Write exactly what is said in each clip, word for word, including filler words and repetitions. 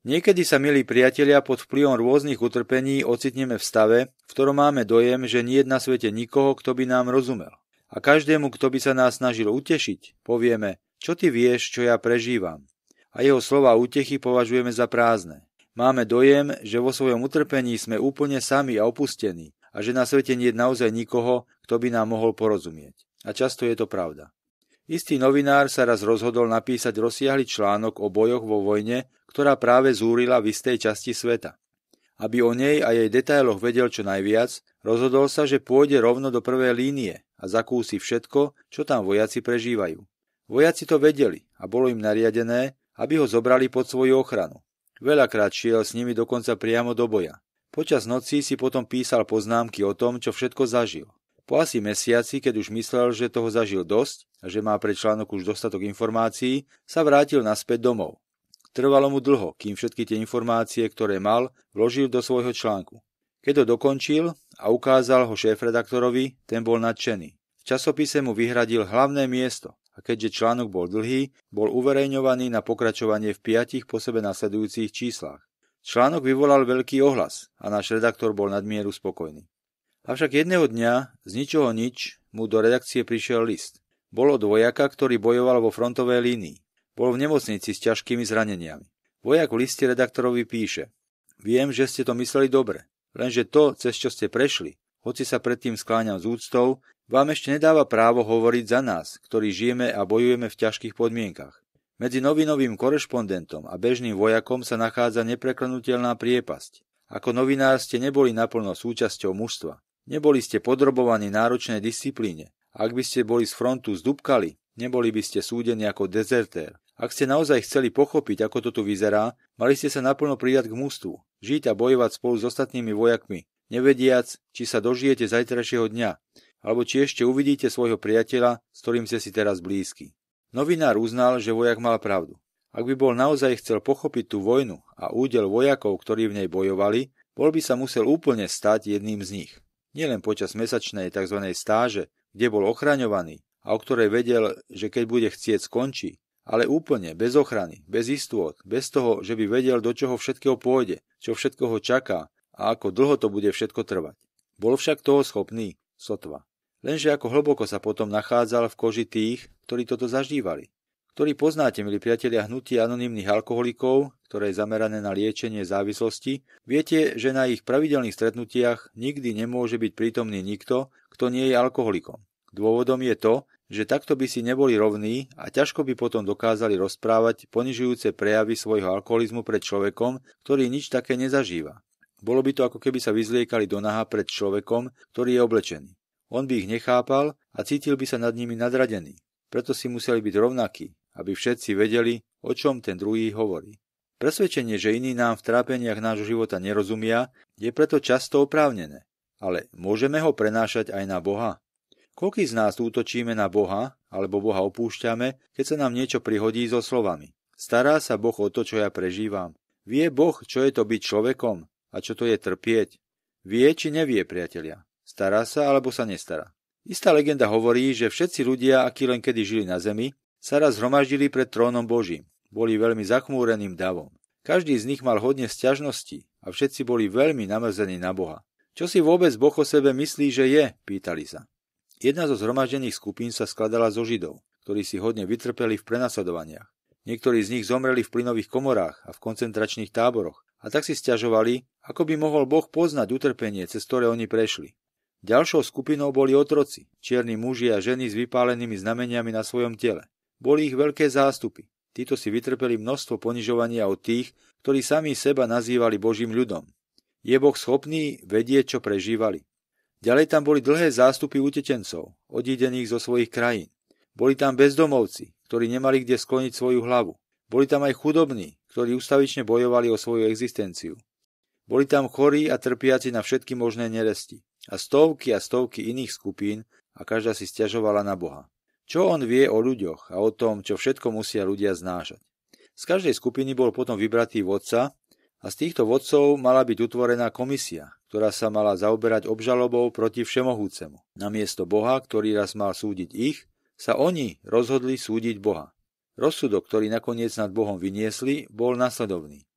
Niekedy sa, milí priatelia, pod vplyvom rôznych utrpení ocitneme v stave, v ktorom máme dojem, že nie je na svete nikoho, kto by nám rozumel. A každému, kto by sa nás snažil utešiť, povieme, čo ty vieš, čo ja prežívam. A jeho slova útechy považujeme za prázdne. Máme dojem, že vo svojom utrpení sme úplne sami a opustení a že na svete nie je naozaj nikoho, kto by nám mohol porozumieť. A často je to pravda. Istý novinár sa raz rozhodol napísať rozsiahly článok o bojoch vo vojne, ktorá práve zúrila v istej časti sveta. Aby o nej a jej detailoch vedel čo najviac, rozhodol sa, že pôjde rovno do prvej línie a zakúsi všetko, čo tam vojaci prežívajú. Vojaci to vedeli a bolo im nariadené, aby ho zobrali pod svoju ochranu. Veľakrát šiel s nimi dokonca priamo do boja. Počas noci si potom písal poznámky o tom, čo všetko zažil. Po asi mesiaci, keď už myslel, že toho zažil dosť a že má pre článok už dostatok informácií, sa vrátil naspäť domov. Trvalo mu dlho, kým všetky tie informácie, ktoré mal, vložil do svojho článku. Keď ho dokončil a ukázal ho šéfredaktorovi, ten bol nadšený. V časopise mu vyhradil hlavné miesto a keďže článok bol dlhý, bol uverejňovaný na pokračovanie v piatich po sebe nasledujúcich číslach. Článok vyvolal veľký ohlas a náš redaktor bol nadmieru spokojný. Avšak jedného dňa, z ničoho nič, mu do redakcie prišiel list. Bol od vojaka, ktorý bojoval vo frontovej línii. Bol v nemocnici s ťažkými zraneniami. Vojak v liste redaktorovi píše: Viem, že ste to mysleli dobre, lenže to, cez čo ste prešli, hoci sa predtým skláňam s úctou, vám ešte nedáva právo hovoriť za nás, ktorí žijeme a bojujeme v ťažkých podmienkach. Medzi novinovým korešpondentom a bežným vojakom sa nachádza nepreklenutelná priepasť. Ako novinár ste neboli naplno súčasťou mužstva. Neboli ste podrobovaní náročnej disciplíne. Ak by ste boli z frontu zdúbkali, neboli by ste súdení ako dezertér. Ak ste naozaj chceli pochopiť, ako to tu vyzerá, mali ste sa naplno pridať k mužstvu, žiť a bojovať spolu s ostatnými vojakmi, nevediac, či sa dožijete zajtrajšieho dňa, alebo či ešte uvidíte svojho priateľa, s ktorým ste si teraz blízky. Novinár uznal, že vojak mal pravdu. Ak by bol naozaj chcel pochopiť tú vojnu a údel vojakov, ktorí v nej bojovali, bol by sa musel úplne stať jedným z nich. Nielen počas mesačnej tzv. Stáže, kde bol ochraňovaný a o ktorej vedel, že keď bude chcieť skončí, ale úplne, bez ochrany, bez istôt, bez toho, že by vedel, do čoho všetkého pôjde, čo všetko ho čaká a ako dlho to bude všetko trvať. Bol však toho schopný, sotva. Lenže ako hlboko sa potom nachádzal v koži tých, ktorí toto zažívali. Ktorí poznáte, milí priatelia, hnutie anonymných alkoholikov, ktoré je zamerané na liečenie závislosti, viete, že na ich pravidelných stretnutiach nikdy nemôže byť prítomný nikto, kto nie je alkoholikom. Dôvodom je to, že takto by si neboli rovní a ťažko by potom dokázali rozprávať ponižujúce prejavy svojho alkoholizmu pred človekom, ktorý nič také nezažíva. Bolo by to, ako keby sa vyzliekali do naha pred človekom, ktorý je oblečený. On by ich nechápal a cítil by sa nad nimi nadradený. Preto si museli byť rovnakí, aby všetci vedeli, o čom ten druhý hovorí. Presvedčenie, že iní nám v trápeniach nášho života nerozumia, je preto často oprávnené. Ale môžeme ho prenášať aj na Boha? Koľký z nás útočíme na Boha, alebo Boha opúšťame, keď sa nám niečo prihodí so slovami? Stará sa Boh o to, čo ja prežívam? Vie Boh, čo je to byť človekom a čo to je trpieť? Vie či nevie, priatelia? Stará sa alebo sa nestará? Istá legenda hovorí, že všetci ľudia, akí len kedy žili na zemi, sa raz zhromaždili pred trónom Božím. Boli veľmi zachmúreným davom. Každý z nich mal hodne sťažností a všetci boli veľmi namrzení na Boha. Čo si vôbec Boh o sebe myslí, že je? Pýtali sa. Jedna zo zhromaždených skupín sa skladala zo Židov, ktorí si hodne vytrpeli v prenasledovaniach. Niektorí z nich zomreli v plynových komorách a v koncentračných táboroch a tak si sťažovali, ako by mohol Boh poznať utrpenie, cez ktoré oni prešli. Ďalšou skupinou boli otroci, čierni muži a ženy s vypálenými znameniami na svojom tele. Boli ich veľké zástupy. Títo si vytrpeli množstvo ponižovania od tých, ktorí sami seba nazývali Božím ľudom. Je Boh schopný vedieť, čo prežívali? Ďalej tam boli dlhé zástupy utečencov, odídených zo svojich krajín. Boli tam bezdomovci, ktorí nemali kde skloniť svoju hlavu. Boli tam aj chudobní, ktorí ustavične bojovali o svoju existenciu. Boli tam chorí a trpiaci na všetky možné neresti. A stovky a stovky iných skupín a každá si sťažovala na Boha. Čo on vie o ľuďoch a o tom, čo všetko musia ľudia znášať. Z každej skupiny bol potom vybratý vodca a z týchto vodcov mala byť utvorená komisia, ktorá sa mala zaoberať obžalobou proti Všemohúcemu. Namiesto Boha, ktorý raz mal súdiť ich, sa oni rozhodli súdiť Boha. Rozsudok, ktorý nakoniec nad Bohom vyniesli, bol nasledovný.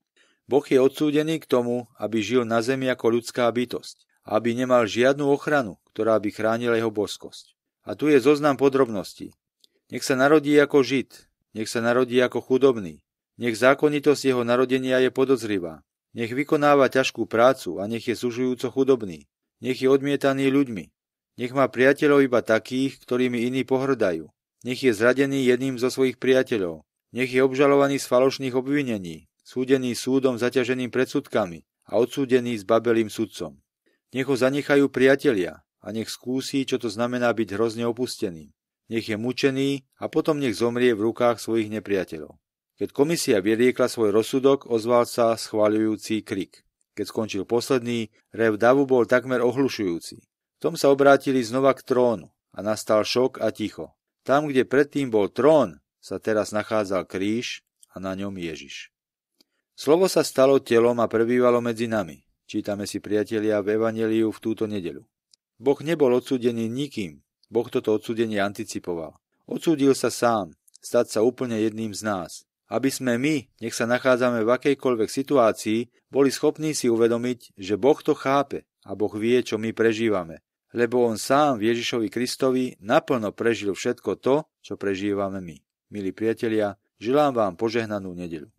Boh je odsúdený k tomu, aby žil na zemi ako ľudská bytosť a aby nemal žiadnu ochranu, ktorá by chránila jeho božskosť. A tu je zoznam podrobností. Nech sa narodí ako Žid, nech sa narodí ako chudobný, nech zákonitosť jeho narodenia je podozrivá, nech vykonáva ťažkú prácu a nech je sužujúco chudobný, nech je odmietaný ľuďmi, nech má priateľov iba takých, ktorými iní pohrdajú, nech je zradený jedným zo svojich priateľov, nech je obžalovaný z falošných obvinení, súdený súdom zaťaženým predsudkami a odsúdený s babelým sudcom. Nech ho zanechajú priatelia a nech skúsi, čo to znamená byť hrozne opustený. Nech je mučený a potom nech zomrie v rukách svojich nepriateľov. Keď komisia vyriekla svoj rozsudok, ozval sa schváľujúci krik. Keď skončil posledný, rev davu bol takmer ohlušujúci. V tom sa obrátili znova k trónu a nastal šok a ticho. Tam, kde predtým bol trón, sa teraz nachádzal kríž a na ňom Ježiš. Slovo sa stalo telom a prebývalo medzi nami. Čítame si, priatelia, v Evanjeliu v túto nedeľu. Boh nebol odsúdený nikým. Boh toto odsúdenie anticipoval. Odsúdil sa sám, stať sa úplne jedným z nás. Aby sme my, nech sa nachádzame v akejkoľvek situácii, boli schopní si uvedomiť, že Boh to chápe a Boh vie, čo my prežívame. Lebo On sám v Ježišovi Kristovi naplno prežil všetko to, čo prežívame my. Milí priatelia, želám vám požehnanú nedeľu.